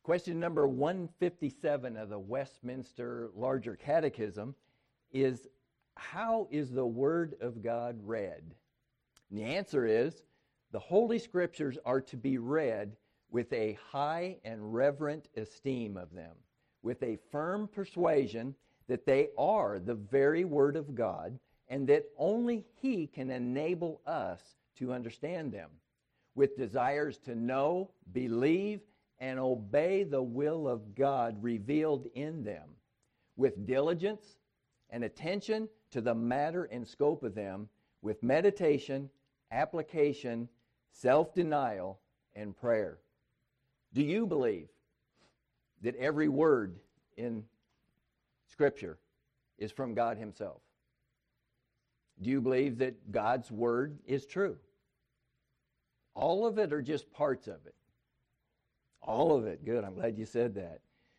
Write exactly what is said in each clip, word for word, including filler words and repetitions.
Question number one fifty-seven of the Westminster Larger Catechism is, how is the Word of God read? And the answer is, the Holy Scriptures are to be read with a high and reverent esteem of them, with a firm persuasion that they are the very Word of God, and that only He can enable us to understand them, with desires to know, believe, and obey the will of God revealed in them, with diligence and attention to the matter and scope of them, with meditation, application, self-denial, and prayer. Do you believe that every word in Scripture is from God Himself? Do you believe that God's Word is true? All of it or just parts of it? All of it. Good. I'm glad you said that.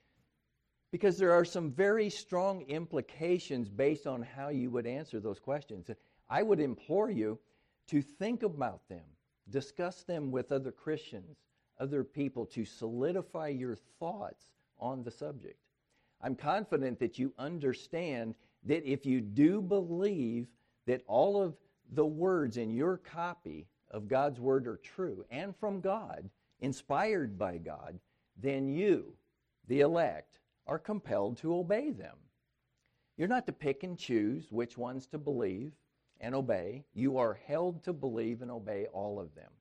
Because there are some very strong implications based on how you would answer those questions. I would implore you to think about them, discuss them with other Christians, other people, to solidify your thoughts on the subject. I'm confident that you understand that if you do believe that all of the words in your copy of God's Word are true and from God, inspired by God, then you, the elect, are compelled to obey them. You're not to pick and choose which ones to believe and obey. You are held to believe and obey all of them.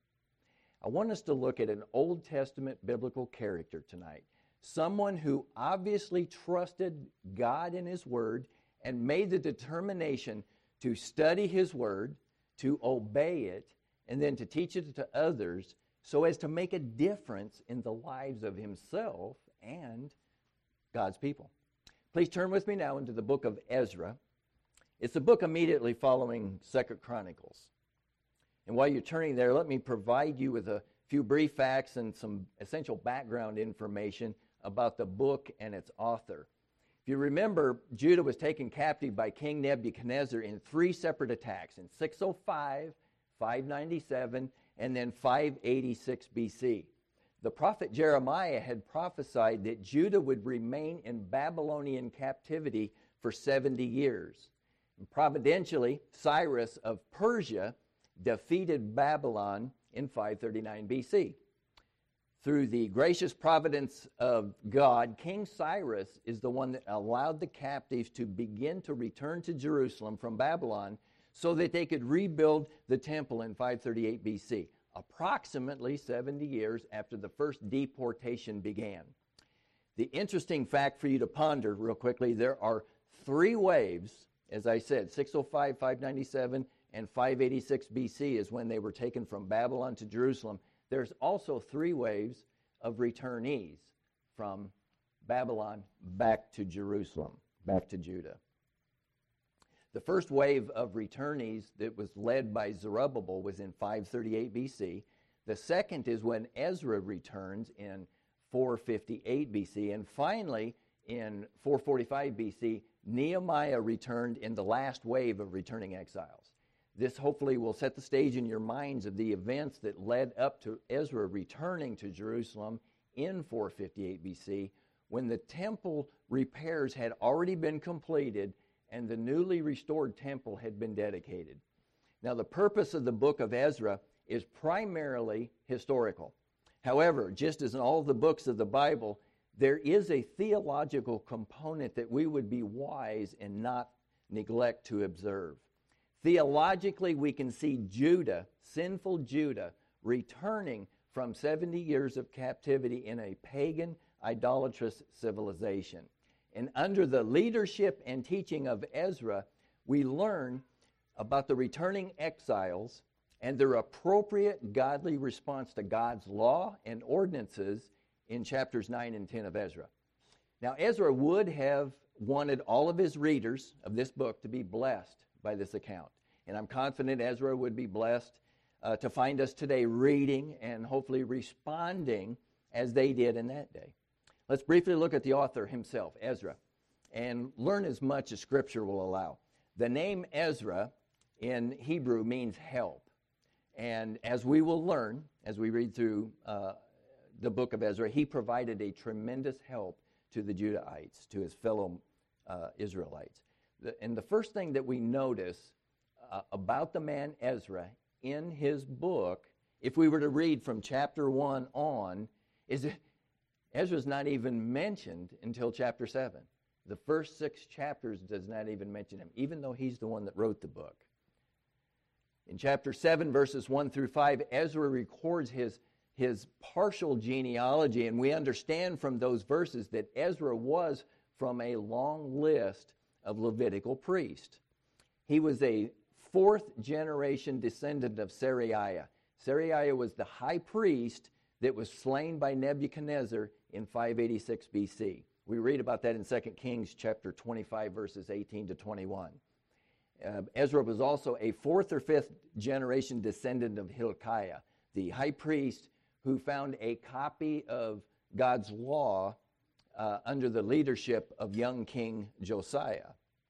I want us to look at an Old Testament biblical character tonight. Someone who obviously trusted God and His Word and made the determination to study His Word, to obey it, and then to teach it to others so as to make a difference in the lives of himself and God's people. Please turn with me now into the book of Ezra. It's the book immediately following Second Chronicles. And while you're turning there, let me provide you with a few brief facts and some essential background information about the book and its author. If you remember, Judah was taken captive by King Nebuchadnezzar in three separate attacks, in six oh five, five ninety-seven, and then five eighty-six B C. The prophet Jeremiah had prophesied that Judah would remain in Babylonian captivity for seventy years. And providentially, Cyrus of Persia defeated Babylon in five thirty-nine B C. Through the gracious providence of God, King Cyrus is the one that allowed the captives to begin to return to Jerusalem from Babylon so that they could rebuild the temple in five thirty-eight B C, approximately seventy years after the first deportation began. The interesting fact for you to ponder real quickly, there are three waves, as I said, six oh five, five ninety-seven, and five eighty-six B C is when they were taken from Babylon to Jerusalem. There's also three waves of returnees from Babylon back to Jerusalem, back to Judah. The first wave of returnees that was led by Zerubbabel was in five thirty-eight B C. The second is when Ezra returns in four fifty-eight B C. And finally, in four forty-five B C, Nehemiah returned in the last wave of returning exiles. This hopefully will set the stage in your minds of the events that led up to Ezra returning to Jerusalem in four fifty-eight B C, when the temple repairs had already been completed and the newly restored temple had been dedicated. Now, the purpose of the book of Ezra is primarily historical. However, just as in all the books of the Bible, there is a theological component that we would be wise and not neglect to observe. Theologically, we can see Judah, sinful Judah, returning from seventy years of captivity in a pagan, idolatrous civilization. And under the leadership and teaching of Ezra, we learn about the returning exiles and their appropriate godly response to God's law and ordinances in chapters nine and ten of Ezra. Now, Ezra would have wanted all of his readers of this book to be blessed by this account. And I'm confident Ezra would be blessed uh, to find us today reading and hopefully responding as they did in that day. Let's briefly look at the author himself, Ezra, and learn as much as Scripture will allow. The name Ezra in Hebrew means help. And as we will learn, as we read through uh, the book of Ezra, he provided a tremendous help to the Judahites, to his fellow uh, Israelites. The, and the first thing that we notice uh, about the man Ezra in his book, if we were to read from chapter one on, is that Ezra's not even mentioned until chapter seven. The first six chapters does not even mention him, even though he's the one that wrote the book. In chapter seven, verses one through five, Ezra records his, his partial genealogy, and we understand from those verses that Ezra was from a long list of Levitical priests. He was a fourth generation descendant of Seraiah. Seraiah was the high priest that was slain by Nebuchadnezzar in five eighty-six B C. We read about that in Second Kings chapter twenty-five, verses eighteen to twenty-one. Uh, Ezra was also a fourth or fifth generation descendant of Hilkiah, the high priest who found a copy of God's law uh, under the leadership of young King Josiah.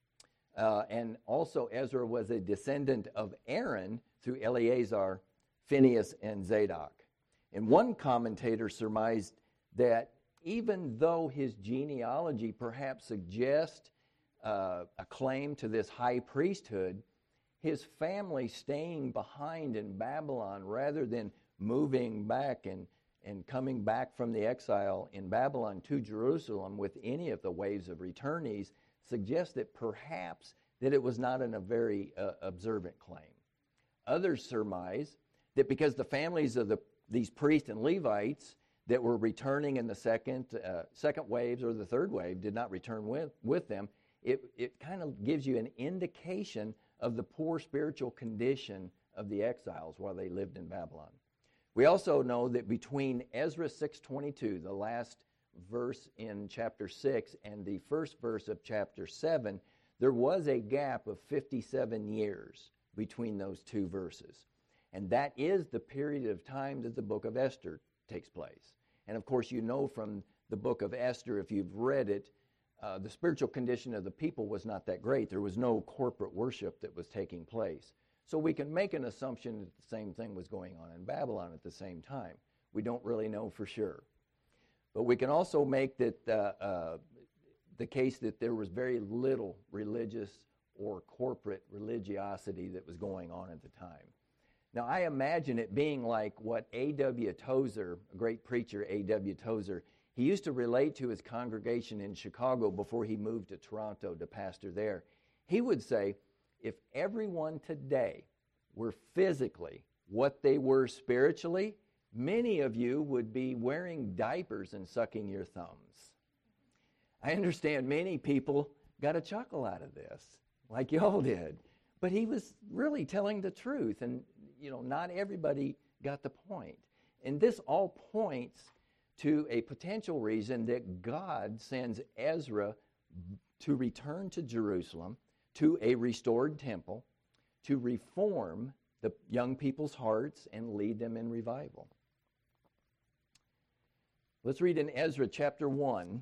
Uh, and also Ezra was a descendant of Aaron through Eleazar, Phinehas, and Zadok. And one commentator surmised that even though his genealogy perhaps suggests uh, a claim to this high priesthood, his family staying behind in Babylon rather than moving back and, and coming back from the exile in Babylon to Jerusalem with any of the waves of returnees suggests that perhaps that it was not in a very uh, observant claim. Others surmise that because the families of the, these priests and Levites that were returning in the second uh, second waves or the third wave did not return with, with them, it, it kind of gives you an indication of the poor spiritual condition of the exiles while they lived in Babylon. We also know that between Ezra six twenty-two, the last verse in chapter six, and the first verse of chapter seven, there was a gap of fifty-seven years between those two verses. And that is the period of time that the book of Esther takes place. And of course, you know from the book of Esther, if you've read it, uh, the spiritual condition of the people was not that great. There was no corporate worship that was taking place. So we can make an assumption that the same thing was going on in Babylon at the same time. We don't really know for sure. But we can also make that uh, uh, the case that there was very little religious or corporate religiosity that was going on at the time. Now, I imagine it being like what A W Tozer, a great preacher, A W Tozer, he used to relate to his congregation in Chicago before he moved to Toronto to pastor there. He would say, if everyone today were physically what they were spiritually, many of you would be wearing diapers and sucking your thumbs. I understand many people got a chuckle out of this, like y'all did. But he was really telling the truth, and you know, not everybody got the point. And this all points to a potential reason that God sends Ezra to return to Jerusalem, to a restored temple, to reform the young people's hearts and lead them in revival. Let's read in Ezra chapter one.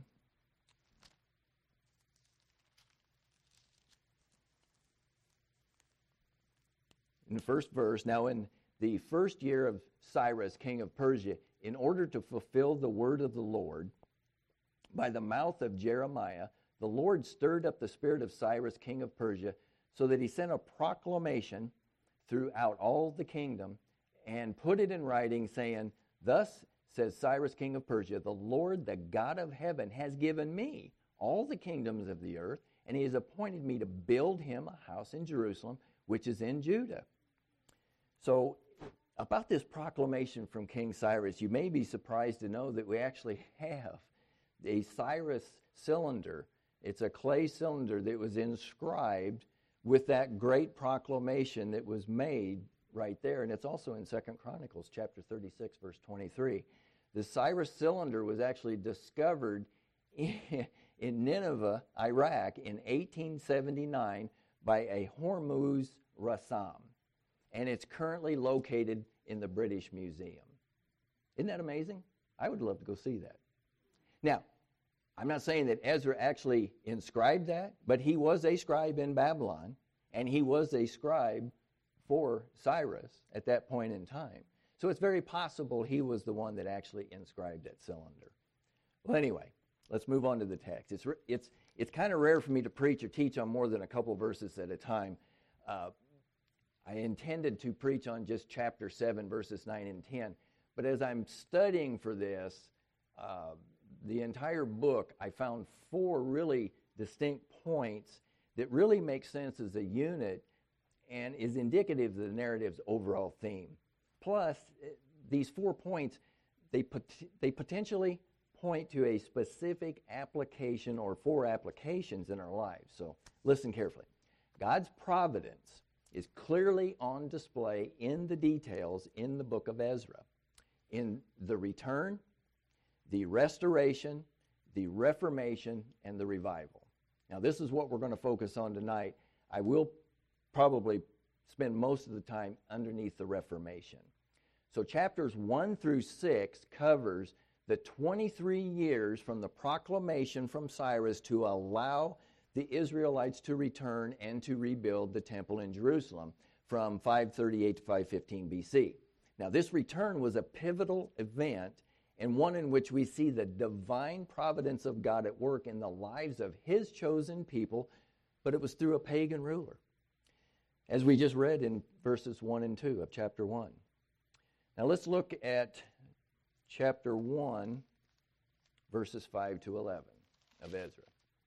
In the first verse, now in the first year of Cyrus, king of Persia, in order to fulfill the word of the Lord, by the mouth of Jeremiah, the Lord stirred up the spirit of Cyrus, king of Persia, so that he sent a proclamation throughout all the kingdom and put it in writing, saying, thus says Cyrus, king of Persia, the Lord, the God of heaven, has given me all the kingdoms of the earth, and he has appointed me to build him a house in Jerusalem, which is in Judah. So, about this proclamation from King Cyrus, you may be surprised to know that we actually have a Cyrus cylinder. It's a clay cylinder that was inscribed with that great proclamation that was made right there. And it's also in Second Chronicles chapter thirty-six, verse twenty-three. The Cyrus cylinder was actually discovered in, in Nineveh, Iraq, in eighteen seventy-nine by a Hormuz Rassam. And it's currently located in the British Museum. Isn't that amazing? I would love to go see that. Now, I'm not saying that Ezra actually inscribed that, but he was a scribe in Babylon, and he was a scribe for Cyrus at that point in time. So it's very possible he was the one that actually inscribed that cylinder. Well, anyway, let's move on to the text. It's it's it's kind of rare for me to preach or teach on more than a couple verses at a time. Uh, I intended to preach on just chapter seven, verses nine and ten. But as I'm studying for this, uh, the entire book, I found four really distinct points that really make sense as a unit and is indicative of the narrative's overall theme. Plus, these four points, they pot- they potentially point to a specific application or four applications in our lives. So listen carefully. God's providence is clearly on display in the details in the book of Ezra, in the return, the restoration, the reformation, and the revival. Now, this is what we're going to focus on tonight. I will probably spend most of the time underneath the Reformation. So chapters one through six covers the twenty-three years from the proclamation from Cyrus to allow the Israelites to return and to rebuild the temple in Jerusalem from five thirty-eight to five fifteen B C. Now, this return was a pivotal event and one in which we see the divine providence of God at work in the lives of his chosen people, but it was through a pagan ruler, as we just read in verses one and two of chapter one. Now let's look at chapter one, verses five to eleven of Ezra.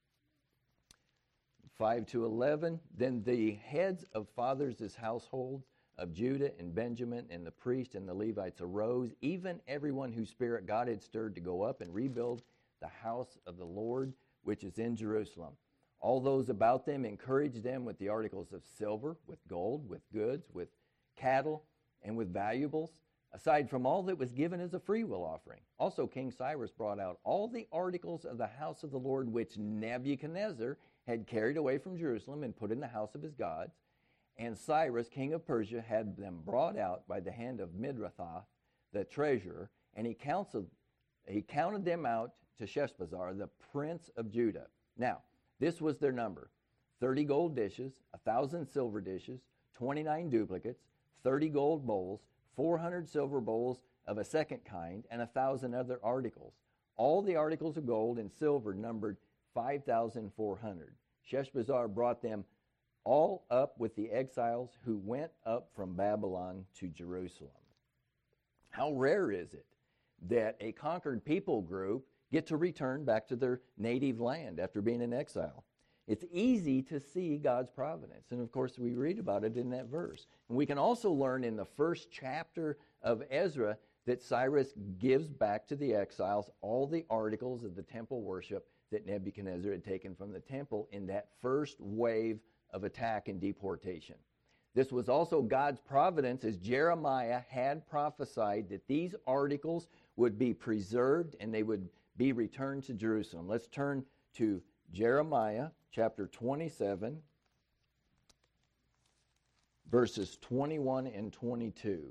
five to eleven, then the heads of fathers' households of Judah and Benjamin and the priests and the Levites arose, even everyone whose spirit God had stirred to go up and rebuild the house of the Lord, which is in Jerusalem. All those about them encouraged them with the articles of silver, with gold, with goods, with cattle, and with valuables, aside from all that was given as a freewill offering. Also King Cyrus brought out all the articles of the house of the Lord which Nebuchadnezzar had carried away from Jerusalem and put in the house of his gods. And Cyrus, king of Persia, had them brought out by the hand of Mithredath, the treasurer, and he counseled, he counted them out to Sheshbazzar, the prince of Judah. Now, this was their number: thirty gold dishes, a thousand silver dishes, twenty-nine duplicates, thirty gold bowls, four hundred silver bowls of a second kind, and a thousand other articles. All the articles of gold and silver numbered five thousand four hundred. Sheshbazzar brought them all up with the exiles who went up from Babylon to Jerusalem. How rare is it that a conquered people group get to return back to their native land after being in exile? It's easy to see God's providence, and of course we read about it in that verse. And we can also learn in the first chapter of Ezra that Cyrus gives back to the exiles all the articles of the temple worship that Nebuchadnezzar had taken from the temple in that first wave of attack and deportation. This was also God's providence, as Jeremiah had prophesied that these articles would be preserved and they would be returned to Jerusalem. Let's turn to Jeremiah chapter twenty-seven, verses twenty-one and twenty-two.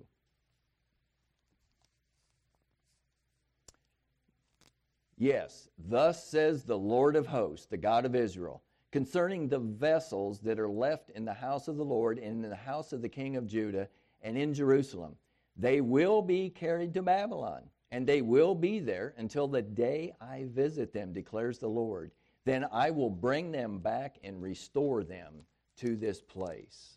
Yes, thus says the Lord of hosts, the God of Israel, concerning the vessels that are left in the house of the Lord and in the house of the king of Judah and in Jerusalem. They will be carried to Babylon, and they will be there until the day I visit them, declares the Lord. Then I will bring them back and restore them to this place.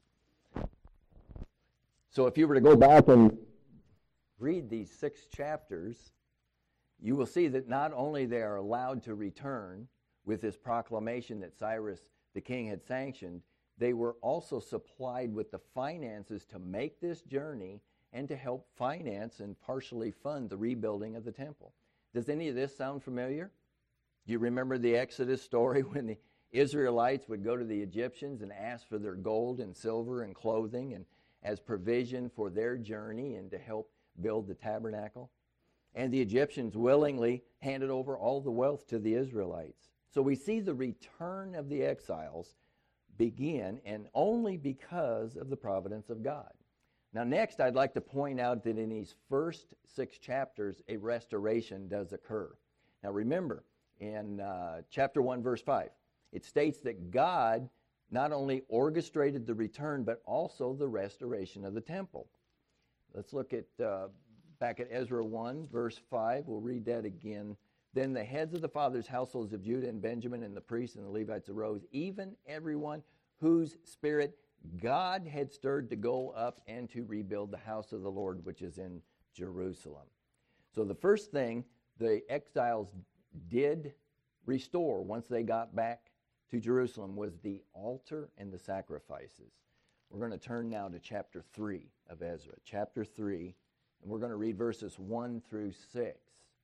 So if you were to go back and read these six chapters, you will see that not only they are allowed to return with this proclamation that Cyrus the king had sanctioned, they were also supplied with the finances to make this journey and to help finance and partially fund the rebuilding of the temple. Does any of this sound familiar? Do you remember the Exodus story when the Israelites would go to the Egyptians and ask for their gold and silver and clothing and as provision for their journey and to help build the tabernacle? And the Egyptians willingly handed over all the wealth to the Israelites. So we see the return of the exiles begin, and only because of the providence of God. Now next, I'd like to point out that in these first six chapters, a restoration does occur. Now remember, in uh, chapter one, verse five, it states that God not only orchestrated the return, but also the restoration of the temple. Let's look at uh, back at Ezra one, verse five. We'll read that again. Then the heads of the fathers' households of Judah and Benjamin and the priests and the Levites arose, even everyone whose spirit God had stirred to go up and to rebuild the house of the Lord, which is in Jerusalem. So the first thing the exiles did restore once they got back to Jerusalem was the altar and the sacrifices. We're going to turn now to chapter three of Ezra. Chapter three, and we're going to read verses one through six.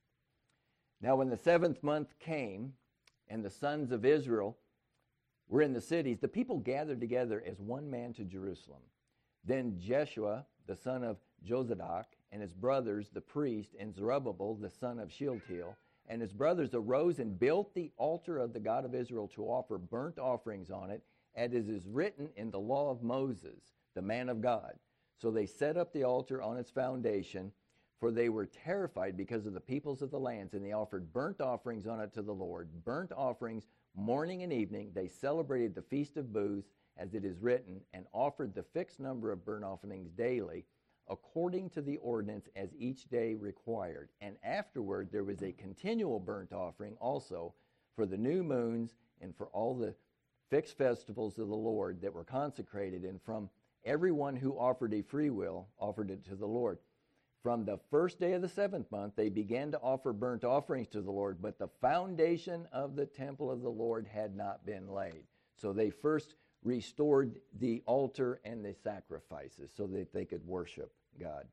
Now when the seventh month came, and the sons of Israel were in the cities, the people gathered together as one man to Jerusalem. Then Jeshua, the son of Jozadak, and his brothers, the priest, and Zerubbabel, the son of Shealtiel, and his brothers arose and built the altar of the God of Israel to offer burnt offerings on it, as it is written in the law of Moses, the man of God. So they set up the altar on its foundation, for they were terrified because of the peoples of the lands, and they offered burnt offerings on it to the Lord, burnt offerings morning and evening. They celebrated the Feast of Booths, as it is written, and offered the fixed number of burnt offerings daily, according to the ordinance as each day required. And afterward there was a continual burnt offering also for the new moons and for all the fixed festivals of the Lord that were consecrated, and from everyone who offered a free will offered it to the Lord. From the first day of the seventh month they began to offer burnt offerings to the Lord, but the foundation of the temple of the Lord had not been laid. So they first restored the altar and the sacrifices so that they could worship God.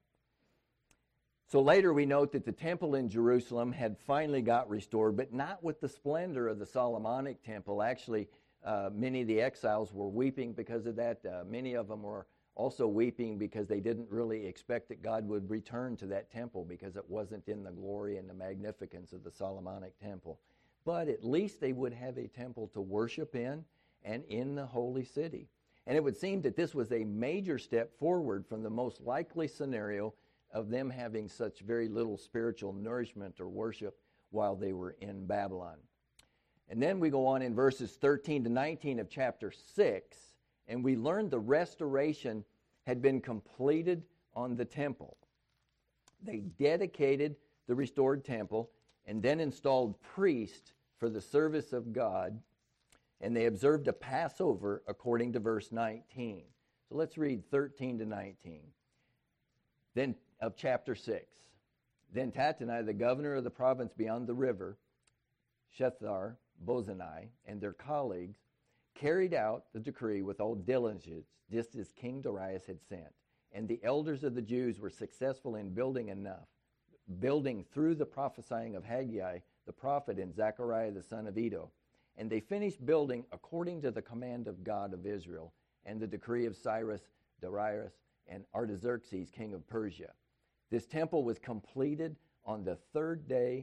So later we note that the temple in Jerusalem had finally got restored, but not with the splendor of the Solomonic temple. Actually, uh, many of the exiles were weeping because of that. Uh, many of them were also weeping because they didn't really expect that God would return to that temple, because it wasn't in the glory and the magnificence of the Solomonic temple. But at least they would have a temple to worship in, and in the holy city. And it would seem that this was a major step forward from the most likely scenario of them having such very little spiritual nourishment or worship while they were in Babylon. And then we go on in verses thirteen to nineteen of chapter six, and we learn the restoration had been completed on the temple. They dedicated the restored temple and then installed priests for the service of God, and they observed a Passover according to verse nineteen. So let's read thirteen to nineteen. Then of chapter six. Then Tattenai, the governor of the province beyond the river, Shethar, Bozani, and their colleagues carried out the decree with all diligence, just as King Darius had sent. And the elders of the Jews were successful in building enough, building through the prophesying of Haggai the prophet and Zechariah the son of Iddo. And they finished building according to the command of God of Israel and the decree of Cyrus, Darius, and Artaxerxes, king of Persia. This temple was completed on the third day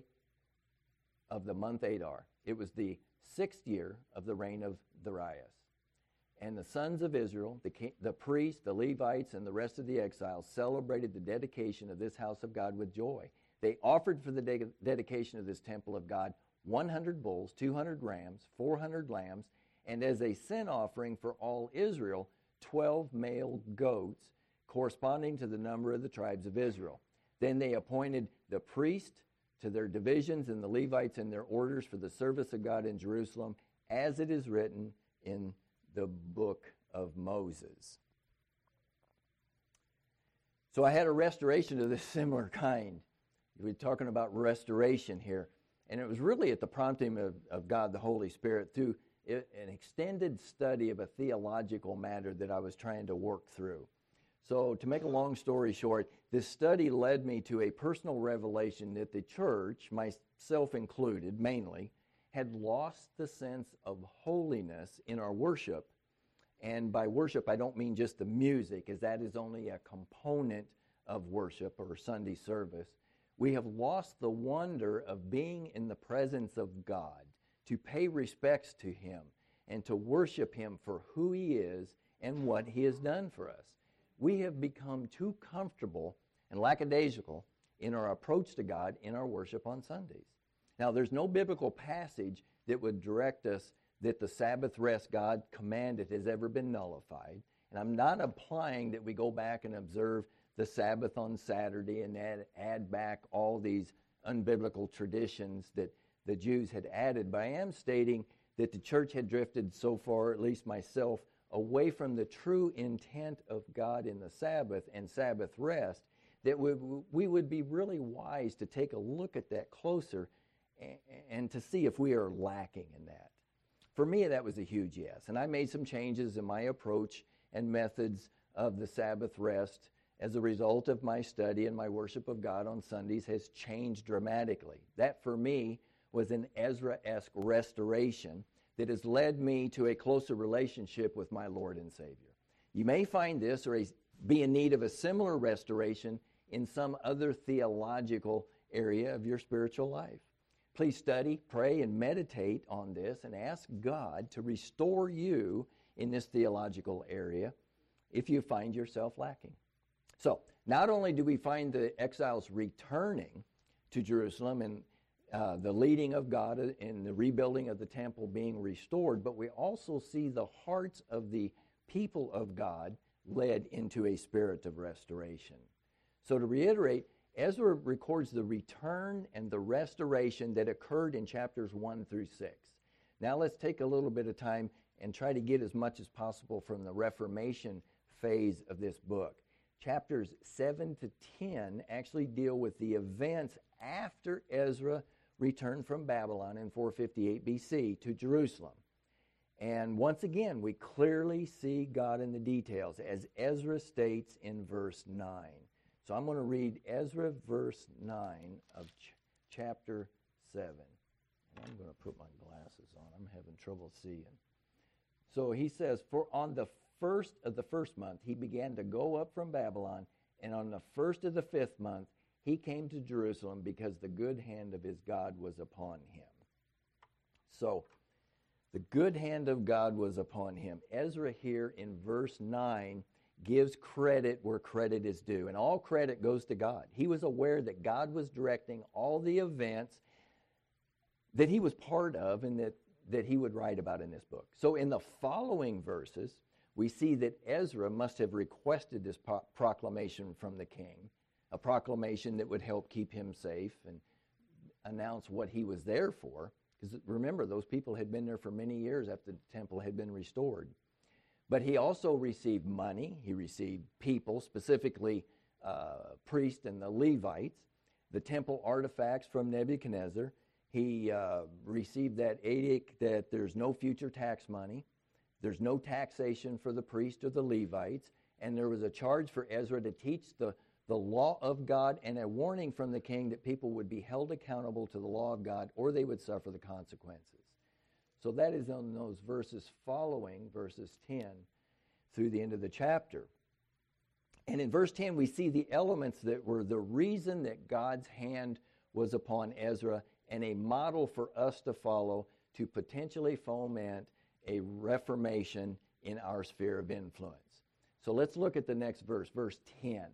of the month Adar. It was the sixth year of the reign of Darius. And the sons of Israel, the, king, the priests, the Levites, and the rest of the exiles celebrated the dedication of this house of God with joy. They offered for the de- dedication of this temple of God one hundred bulls, two hundred rams, four hundred lambs, and as a sin offering for all Israel, twelve male goats, corresponding to the number of the tribes of Israel. Then they appointed the priest to their divisions and the Levites in their orders for the service of God in Jerusalem, as it is written in the book of Moses. So I had a restoration of this similar kind. We're talking about restoration here. And it was really at the prompting of, of God the Holy Spirit through it, an extended study of a theological matter that I was trying to work through. So to make a long story short, this study led me to a personal revelation that the church, myself included mainly, had lost the sense of holiness in our worship. And by worship, I don't mean just the music, as that is only a component of worship or Sunday service. We have lost the wonder of being in the presence of God, to pay respects to Him, and to worship Him for who He is and what He has done for us. We have become too comfortable and lackadaisical in our approach to God in our worship on Sundays. Now, there's no biblical passage that would direct us that the Sabbath rest God commanded has ever been nullified. And I'm not implying that we go back and observe the Sabbath on Saturday and add, add back all these unbiblical traditions that the Jews had added. But I am stating that the church had drifted so far, at least myself, away from the true intent of God in the Sabbath and Sabbath rest, that we, we would be really wise to take a look at that closer and, and to see if we are lacking in that. For me, that was a huge yes. And I made some changes in my approach and methods of the Sabbath rest as a result of my study and my worship of God on Sundays has changed dramatically. That, for me, was an Ezra-esque restoration that has led me to a closer relationship with my Lord and Savior. You may find this or a, be in need of a similar restoration in some other theological area of your spiritual life. Please study, pray, and meditate on this and ask God to restore you in this theological area if you find yourself lacking. So, not only do we find the exiles returning to Jerusalem and uh, the leading of God in the rebuilding of the temple being restored, but we also see the hearts of the people of God led into a spirit of restoration. So to reiterate, Ezra records the return and the restoration that occurred in chapters one through six. Now let's take a little bit of time and try to get as much as possible from the Reformation phase of this book. Chapters seven to ten actually deal with the events after Ezra returned from Babylon in four fifty-eight B C to Jerusalem. And once again, we clearly see God in the details, as Ezra states in verse nine. So I'm going to read Ezra verse nine of ch- chapter seven. And I'm going to put my glasses on. I'm having trouble seeing. So he says, "For on the first of the first month he began to go up from Babylon, and on the first of the fifth month he came to Jerusalem because the good hand of his God was upon him." So the good hand of God was upon him. Ezra here in verse nine gives credit where credit is due, and all credit goes to God. He was aware that God was directing all the events that he was part of and that, that he would write about in this book. So in the following verses, we see that Ezra must have requested this pro- proclamation from the king, a proclamation that would help keep him safe and announce what he was there for. Because remember, those people had been there for many years after the temple had been restored. But he also received money. He received people, specifically uh, priests and the Levites, the temple artifacts from Nebuchadnezzar. He uh, received that edict that there's no future tax money, there's no taxation for the priests or the Levites, and there was a charge for Ezra to teach the, the law of God and a warning from the king that people would be held accountable to the law of God or they would suffer the consequences. So that is on those verses following, verses ten through the end of the chapter. And in verse ten, we see the elements that were the reason that God's hand was upon Ezra and a model for us to follow to potentially foment a reformation in our sphere of influence. So let's look at the next verse, verse ten.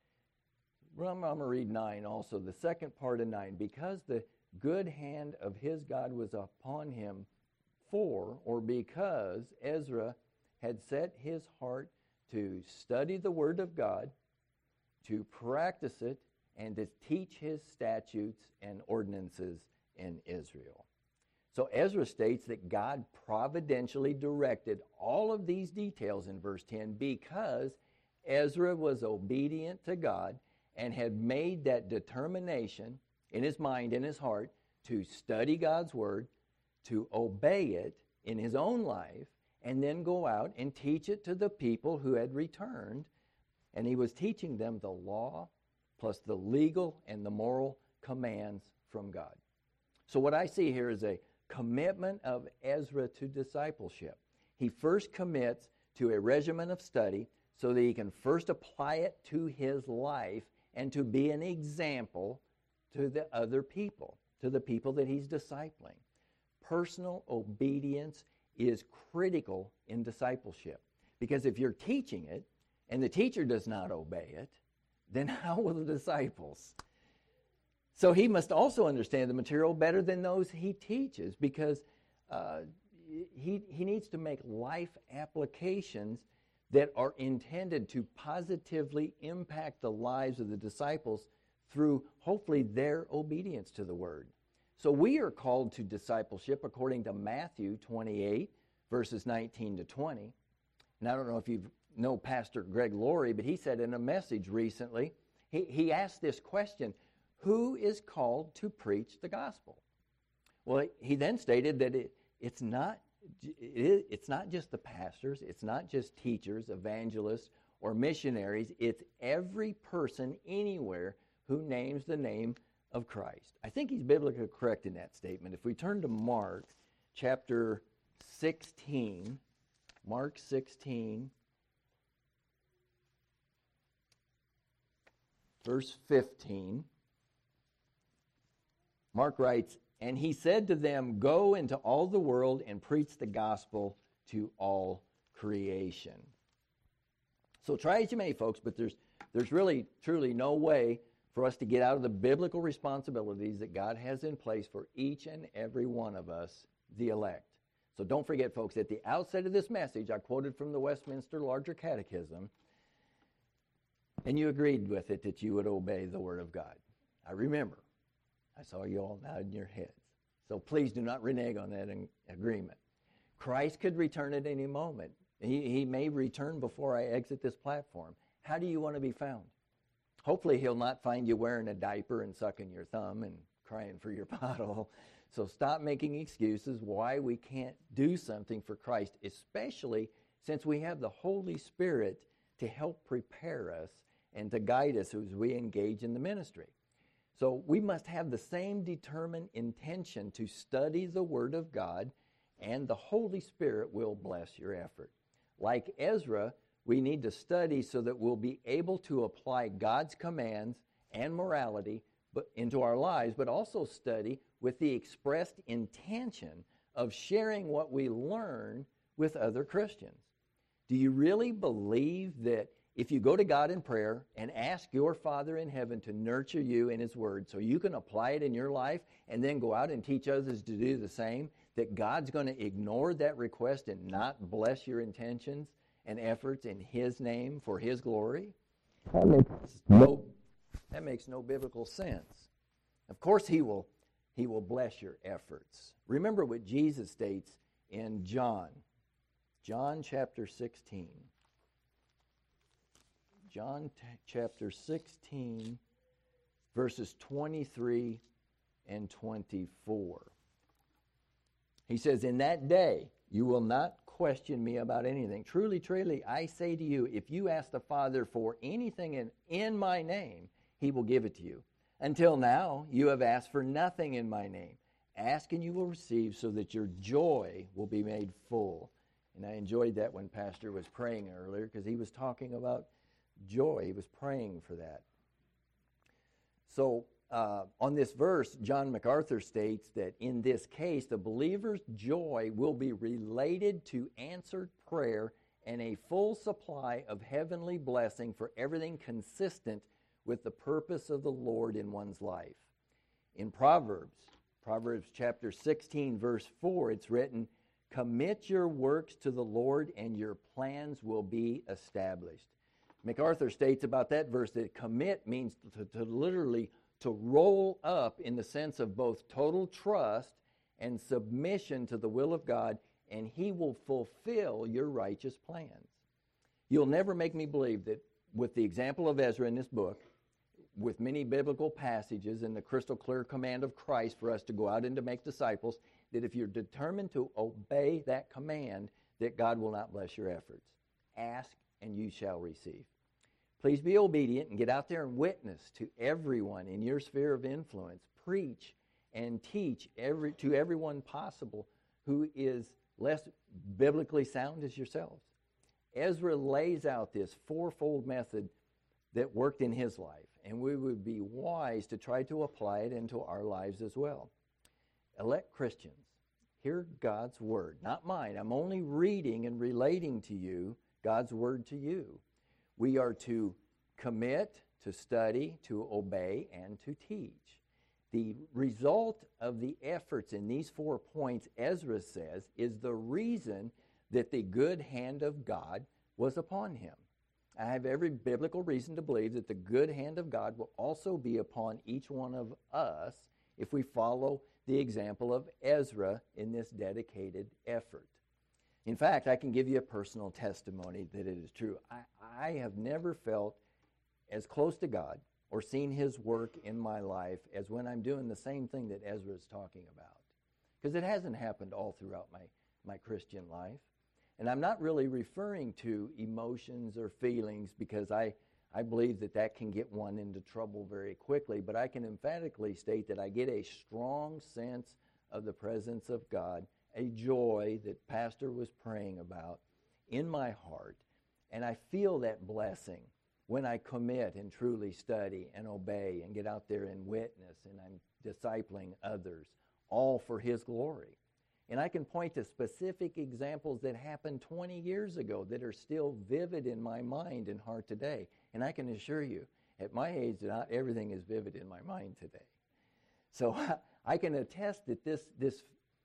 I'm going to read nine also, the second part of nine. Because the good hand of his God was upon him, for, or because Ezra had set his heart to study the Word of God, to practice it, and to teach his statutes and ordinances in Israel. So Ezra states that God providentially directed all of these details in verse ten because Ezra was obedient to God and had made that determination in his mind, in his heart, to study God's Word, to obey it in his own life, and then go out and teach it to the people who had returned. And he was teaching them the law plus the legal and the moral commands from God. So what I see here is a commitment of Ezra to discipleship. He first commits to a regimen of study so that he can first apply it to his life and to be an example to the other people, to the people that he's discipling. Personal obedience is critical in discipleship, because if you're teaching it and the teacher does not obey it, then how will the disciples? So he must also understand the material better than those he teaches, because uh, he, he needs to make life applications that are intended to positively impact the lives of the disciples through, hopefully, their obedience to the Word. So we are called to discipleship according to Matthew twenty-eight, verses nineteen to twenty. And I don't know if you know Pastor Greg Laurie, but he said in a message recently, he, he asked this question, who is called to preach the gospel? Well, he then stated that it, it's not it, it's not just the pastors, it's not just teachers, evangelists, or missionaries, it's every person anywhere who names the name of Christ. I think he's biblically correct in that statement. If we turn to Mark chapter sixteen, Mark sixteen, verse fifteen, Mark writes, "And he said to them, go into all the world and preach the gospel to all creation." So try as you may, folks, but there's there's really, truly no way for us to get out of the biblical responsibilities that God has in place for each and every one of us, the elect. So don't forget, folks, at the outset of this message, I quoted from the Westminster Larger Catechism, and you agreed with it that you would obey the Word of God. I remember. I saw you all nodding your heads. So please do not renege on that in agreement. Christ could return at any moment. He, he may return before I exit this platform. How do you want to be found? Hopefully he'll not find you wearing a diaper and sucking your thumb and crying for your bottle. So stop making excuses why we can't do something for Christ, especially since we have the Holy Spirit to help prepare us and to guide us as we engage in the ministry. So we must have the same determined intention to study the Word of God, and the Holy Spirit will bless your effort. Like Ezra, we need to study so that we'll be able to apply God's commands and morality but into our lives, but also study with the expressed intention of sharing what we learn with other Christians. Do you really believe that if you go to God in prayer and ask your Father in heaven to nurture you in His Word so you can apply it in your life and then go out and teach others to do the same, that God's going to ignore that request and not bless your intentions and efforts in His name for His glory? That makes no, that makes no biblical sense. Of course He will, He will bless your efforts. Remember what Jesus states in John, John chapter sixteen. John t- chapter sixteen, verses twenty-three and twenty-four. He says, "In that day you will not question me about anything. Truly, truly, I say to you, if you ask the Father for anything in, in my name, He will give it to you. Until now, you have asked for nothing in my name. Ask and you will receive so that your joy will be made full." And I enjoyed that when Pastor was praying earlier because he was talking about joy. He was praying for that. So uh, on this verse, John MacArthur states that in this case, the believer's joy will be related to answered prayer and a full supply of heavenly blessing for everything consistent with the purpose of the Lord in one's life. In Proverbs, Proverbs chapter sixteen, verse four, it's written, "Commit your works to the Lord and your plans will be established." MacArthur states about that verse that commit means to, to literally to roll up in the sense of both total trust and submission to the will of God, and He will fulfill your righteous plans. You'll never make me believe that with the example of Ezra in this book, with many biblical passages and the crystal clear command of Christ for us to go out and to make disciples, that if you're determined to obey that command, that God will not bless your efforts. Ask and you shall receive. Please be obedient and get out there and witness to everyone in your sphere of influence. Preach and teach every, to everyone possible who is less biblically sound as yourselves. Ezra lays out this fourfold method that worked in his life, and we would be wise to try to apply it into our lives as well. Elect Christians, hear God's word, not mine. I'm only reading and relating to you God's word to you. We are to commit, to study, to obey, and to teach. The result of the efforts in these four points, Ezra says, is the reason that the good hand of God was upon him. I have every biblical reason to believe that the good hand of God will also be upon each one of us if we follow the example of Ezra in this dedicated effort. In fact, I can give you a personal testimony that it is true. I, I have never felt as close to God or seen His work in my life as when I'm doing the same thing that Ezra is talking about. Because it hasn't happened all throughout my, my Christian life. And I'm not really referring to emotions or feelings, because I, I believe that that can get one into trouble very quickly. But I can emphatically state that I get a strong sense of the presence of God, a joy that Pastor was praying about in my heart. And I feel that blessing when I commit and truly study and obey and get out there and witness, and I'm discipling others, all for His glory. And I can point to specific examples that happened twenty years ago that are still vivid in my mind and heart today. And I can assure you, at my age, not everything is vivid in my mind today. So I can attest that this, this,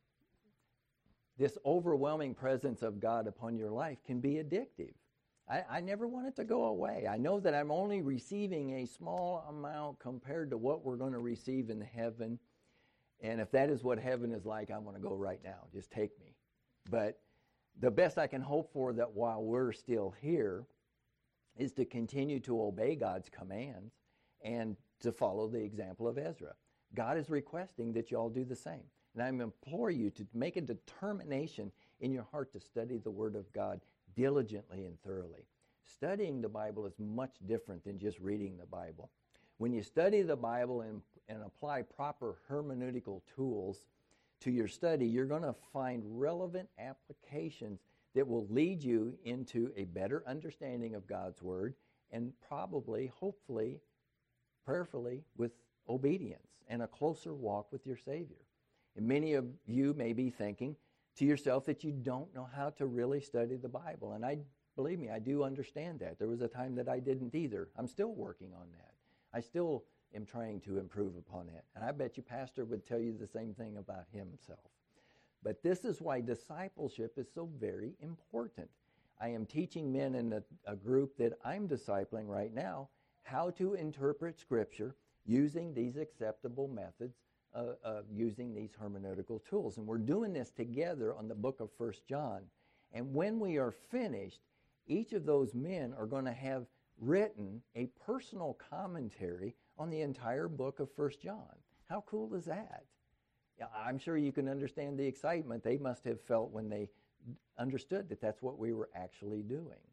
this overwhelming presence of God upon your life can be addictive. I, I never want it to go away. I know that I'm only receiving a small amount compared to what we're going to receive in heaven. And if that is what heaven is like, I want to go right now. Just take me. But the best I can hope for, that while we're still here, is to continue to obey God's commands and to follow the example of Ezra. God is requesting that you all do the same. And I implore you to make a determination in your heart to study the Word of God diligently and thoroughly. Studying the Bible is much different than just reading the Bible. When you study the Bible and, and apply proper hermeneutical tools to your study, you're going to find relevant applications that will lead you into a better understanding of God's Word, and probably, hopefully, prayerfully, with obedience and a closer walk with your Savior. And many of you may be thinking to yourself that you don't know how to really study the Bible. And I, believe me, I do understand that. There was a time that I didn't either. I'm still working on that. I still am trying to improve upon it. And I bet you Pastor would tell you the same thing about himself. But this is why discipleship is so very important. I am teaching men in a, a group that I'm discipling right now how to interpret Scripture using these acceptable methods, uh, uh, using these hermeneutical tools. And we're doing this together on the book of First John. And when we are finished, each of those men are going to have written a personal commentary on the entire book of First John. How cool is that? I'm sure you can understand the excitement they must have felt when they understood that that's what we were actually doing.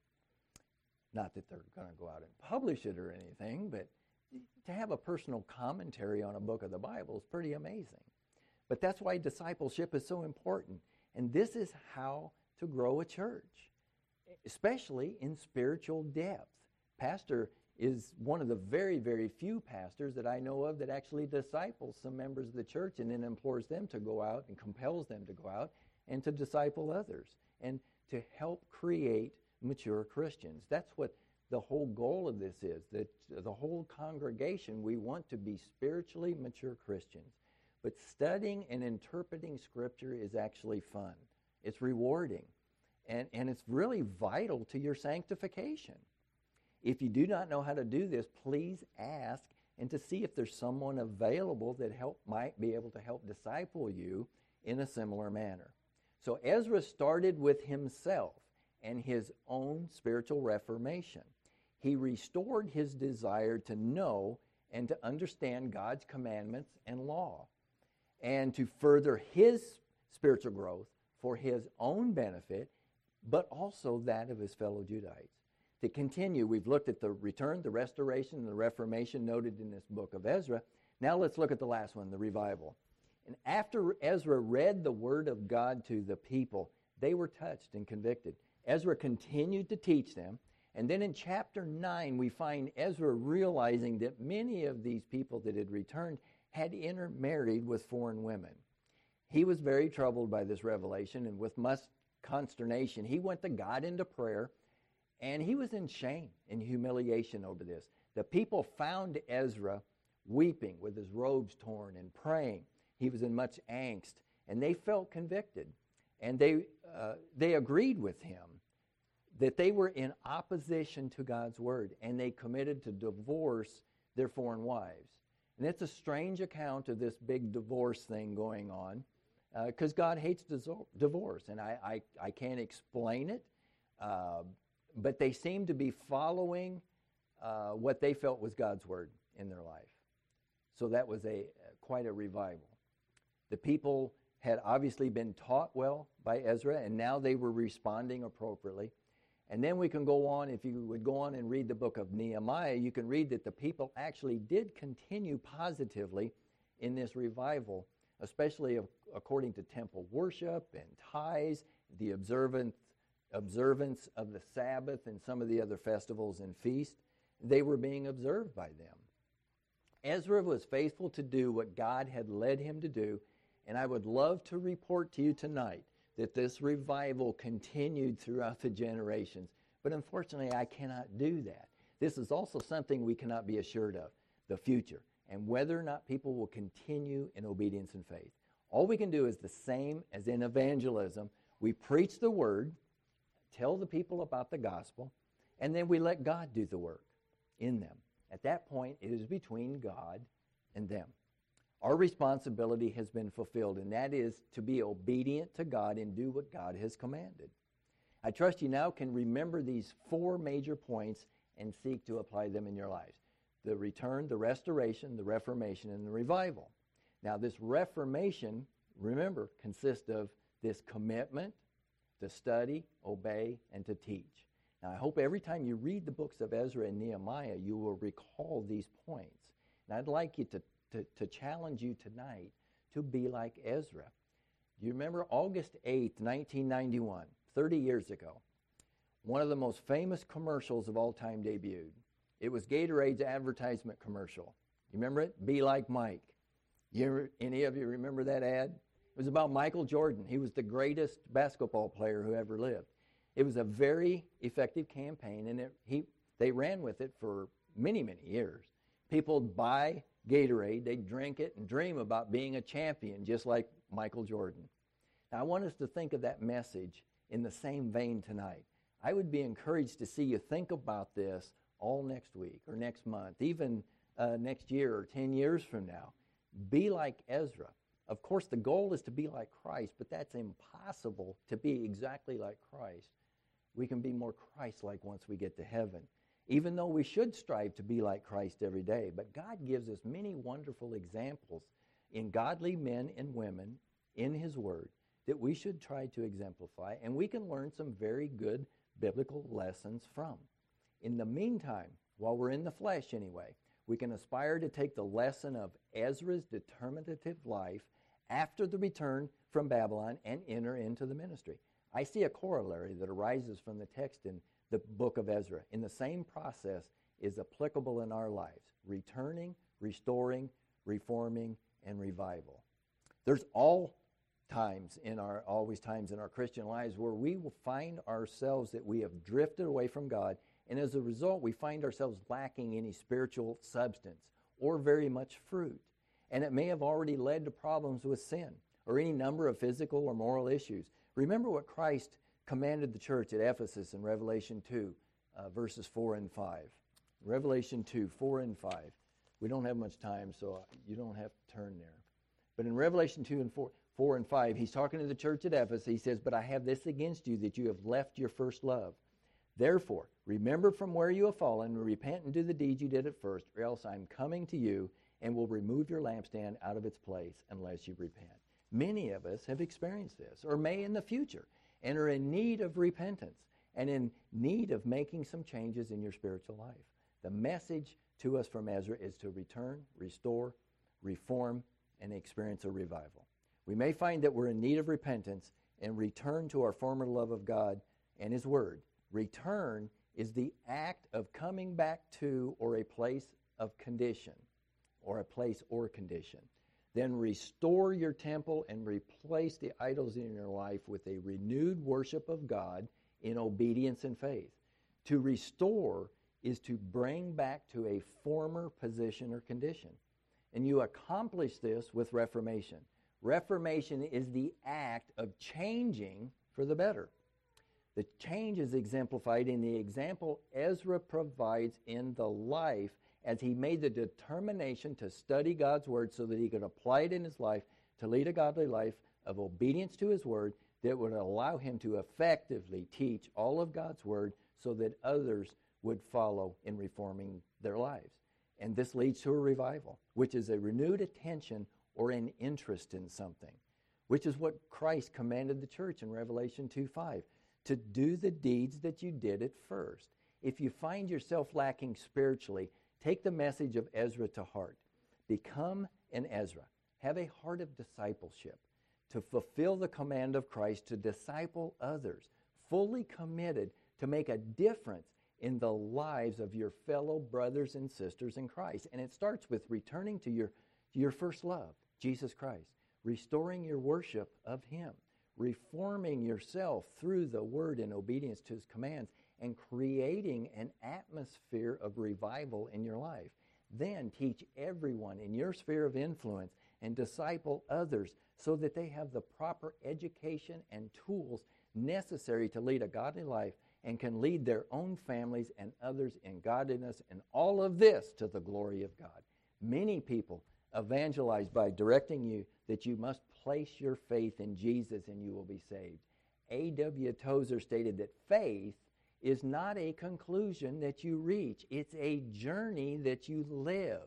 Not that they're going to go out and publish it or anything, but to have a personal commentary on a book of the Bible is pretty amazing. But that's why discipleship is so important. And this is how to grow a church, especially in spiritual depth. Pastor is one of the very, very few pastors that I know of that actually disciples some members of the church and then implores them to go out and compels them to go out and to disciple others and to help create mature Christians. That's what the whole goal of this is, that the whole congregation, we want to be spiritually mature Christians. But studying and interpreting Scripture is actually fun. It's rewarding. And, and it's really vital to your sanctification. If you do not know how to do this, please ask and to see if there's someone available that help might be able to help disciple you in a similar manner. So Ezra started with himself and his own spiritual reformation. He restored his desire to know and to understand God's commandments and law, and to further his spiritual growth for his own benefit, but also that of his fellow Judahites. To continue, we've looked at the return, the restoration, and the reformation noted in this book of Ezra. Now let's look at the last one, the revival. And after Ezra read the word of God to the people, they were touched and convicted. Ezra continued to teach them. And then in chapter nine, we find Ezra realizing that many of these people that had returned had intermarried with foreign women. He was very troubled by this revelation, and with much consternation, he went to God into prayer. And he was in shame and humiliation over this. The people found Ezra weeping with his robes torn and praying. He was in much angst, and they felt convicted. And they uh, they agreed with him that they were in opposition to God's word, and they committed to divorce their foreign wives. And it's a strange account of this big divorce thing going on, because uh, God hates divorce, and I, I, I can't explain it, uh, but they seem to be following uh, what they felt was God's word in their life. So that was a quite a revival. The people had obviously been taught well by Ezra, and now they were responding appropriately. And then we can go on, if you would go on and read the book of Nehemiah, you can read that the people actually did continue positively in this revival, especially according to temple worship and tithes, the observance, observance of the Sabbath and some of the other festivals and feasts. They were being observed by them. Ezra was faithful to do what God had led him to do, and I would love to report to you tonight that this revival continued throughout the generations. But unfortunately, I cannot do that. This is also something we cannot be assured of, the future, and whether or not people will continue in obedience and faith. All we can do is the same as in evangelism. We preach the word, tell the people about the gospel, and then we let God do the work in them. At that point, it is between God and them. Our responsibility has been fulfilled, and that is to be obedient to God and do what God has commanded. I trust you now can remember these four major points and seek to apply them in your lives. The return, the restoration, the reformation, and the revival. Now, this reformation, remember, consists of this commitment to study, obey, and to teach. Now, I hope every time you read the books of Ezra and Nehemiah, you will recall these points. And I'd like you to To, to challenge you tonight to be like Ezra. Do you remember August eighth, nineteen ninety-one, thirty years ago, one of the most famous commercials of all time debuted. It was Gatorade's advertisement commercial. You remember it? Be like Mike. You ever, any of you remember that ad? It was about Michael Jordan. He was the greatest basketball player who ever lived. It was a very effective campaign, and it, he they ran with it for many, many years. People would buy Gatorade, they'd drink it and dream about being a champion, just like Michael Jordan. Now, I want us to think of that message in the same vein tonight. I would be encouraged to see you think about this all next week or next month, even uh, next year or ten years from now. Be like Ezra. Of course, the goal is to be like Christ, but that's impossible to be exactly like Christ. We can be more Christ-like once we get to heaven, even though we should strive to be like Christ every day. But God gives us many wonderful examples in godly men and women in His Word that we should try to exemplify, and we can learn some very good biblical lessons from. In the meantime, while we're in the flesh anyway, we can aspire to take the lesson of Ezra's determinative life after the return from Babylon and enter into the ministry. I see a corollary that arises from the text in the book of Ezra. In the same process is applicable in our lives: returning, restoring, reforming, and revival. There's all times in our always times in our Christian lives where we will find ourselves that we have drifted away from God, and as a result we find ourselves lacking any spiritual substance or very much fruit. And it may have already led to problems with sin or any number of physical or moral issues. Remember what Christ commanded the church at Ephesus in Revelation two, uh, verses four and five. Revelation two, four and five. We don't have much time, so you don't have to turn there. But in Revelation two and four, four and five, he's talking to the church at Ephesus. He says, "But I have this against you, that you have left your first love. Therefore, remember from where you have fallen, and repent and do the deeds you did at first, or else I am coming to you and will remove your lampstand out of its place unless you repent." Many of us have experienced this, or may in the future, and are in need of repentance and in need of making some changes in your spiritual life. The message to us from Ezra is to return, restore, reform, and experience a revival. We may find that we're in need of repentance and return to our former love of God and His Word. Return is the act of coming back to or a place of condition, or a place or condition. Then restore your temple and replace the idols in your life with a renewed worship of God in obedience and faith. To restore is to bring back to a former position or condition. And you accomplish this with reformation. Reformation is the act of changing for the better. The change is exemplified in the example Ezra provides in the life as he made the determination to study God's Word so that he could apply it in his life to lead a godly life of obedience to his Word that would allow him to effectively teach all of God's Word so that others would follow in reforming their lives. And this leads to a revival, which is a renewed attention or an interest in something, which is what Christ commanded the church in Revelation two five, to do the deeds that you did at first. If you find yourself lacking spiritually, take the message of Ezra to heart. Become an Ezra. Have a heart of discipleship to fulfill the command of Christ to disciple others, fully committed to make a difference in the lives of your fellow brothers and sisters in Christ. And it starts with returning to your, your first love, Jesus Christ, restoring your worship of Him, reforming yourself through the Word and obedience to His commands, and creating an atmosphere of revival in your life. Then teach everyone in your sphere of influence and disciple others so that they have the proper education and tools necessary to lead a godly life and can lead their own families and others in godliness, and all of this to the glory of God. Many people evangelize by directing you that you must place your faith in Jesus and you will be saved. A W Tozer stated that faith is not a conclusion that you reach. It's a journey that you live.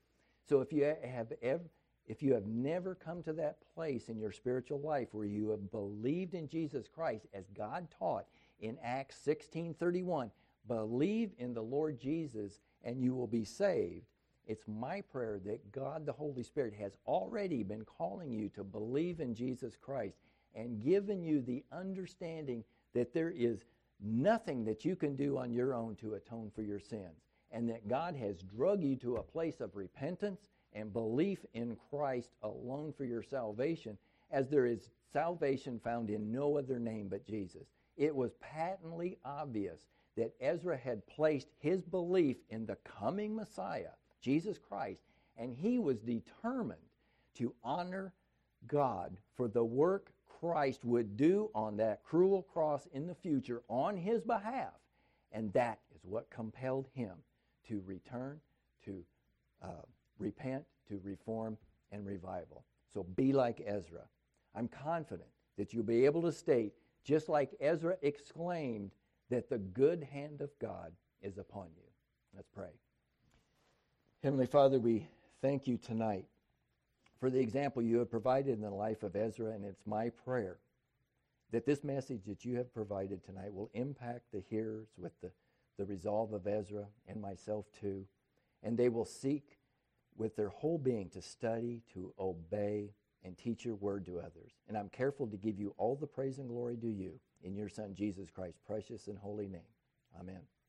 So if you have ever, if you have never come to that place in your spiritual life where you have believed in Jesus Christ as God taught in Acts sixteen thirty-one, believe in the Lord Jesus and you will be saved. It's my prayer that God the Holy Spirit has already been calling you to believe in Jesus Christ and given you the understanding that there is nothing that you can do on your own to atone for your sins, and that God has drug you to a place of repentance and belief in Christ alone for your salvation, as there is salvation found in no other name but Jesus. It was patently obvious that Ezra had placed his belief in the coming Messiah, Jesus Christ, and he was determined to honor God for the work Christ would do on that cruel cross in the future on his behalf. And that is what compelled him to return, to uh, repent, to reform, and revival. So be like Ezra. I'm confident that you'll be able to state, just like Ezra exclaimed, that the good hand of God is upon you. Let's pray. Heavenly Father, we thank you tonight for the example you have provided in the life of Ezra, and it's my prayer that this message that you have provided tonight will impact the hearers with the, the resolve of Ezra and myself too, and they will seek with their whole being to study, to obey, and teach your word to others. And I'm careful to give you all the praise and glory due you in your Son, Jesus Christ's precious and holy name. Amen.